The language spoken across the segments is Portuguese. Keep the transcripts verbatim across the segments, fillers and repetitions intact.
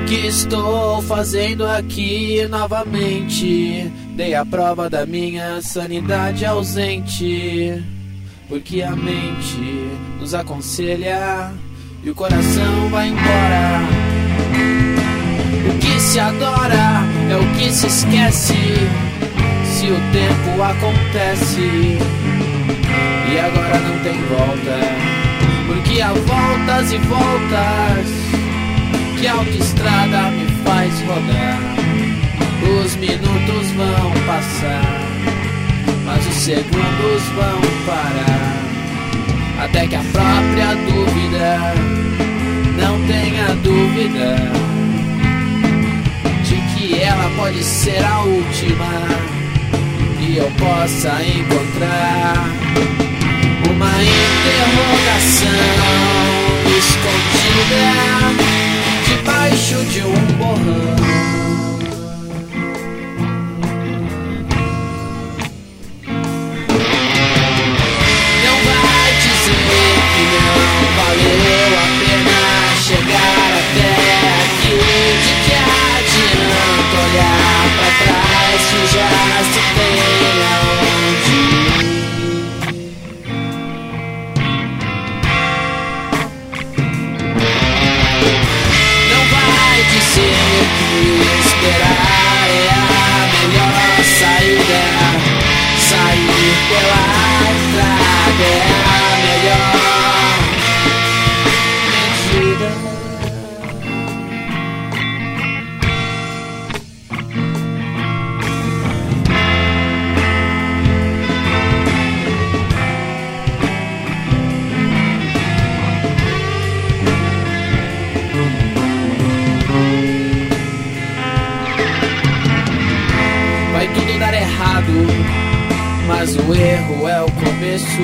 que estou fazendo aqui novamente? Dei a prova da minha sanidade ausente, porque a mente nos aconselha e o coração vai embora. O que se adora é o que se esquece, se o tempo acontece e agora não tem volta, porque há voltas e voltas que a autoestrada me faz rodar. Os minutos vão passar, mas os segundos vão parar, até que a própria dúvida não tenha dúvida de que ela pode ser a última e eu possa encontrar uma interrogação escondida debaixo de um borrão. Não vai dizer que não valeu a pena chegar até aqui. De que adianta olhar pra trás se já se tem aonde ir? Dizer que esperar é a melhor saída, sair pela entrada é a melhor medida. Vai tudo dar errado, mas o erro é o começo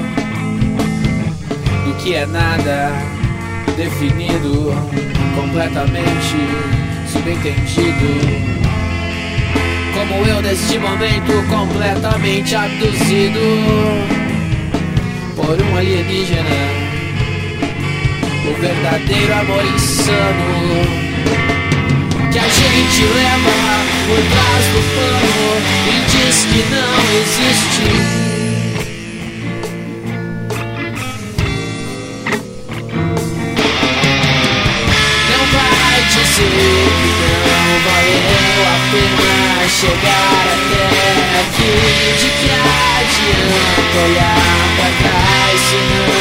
do que é nada definido, completamente subentendido. Como eu neste momento completamente abduzido por um alienígena, o verdadeiro amor insano que a gente leva por trás do pano e diz que não existe. Não vai dizer que não valeu a pena chegar até aqui. De que adianta olhar pra trás se não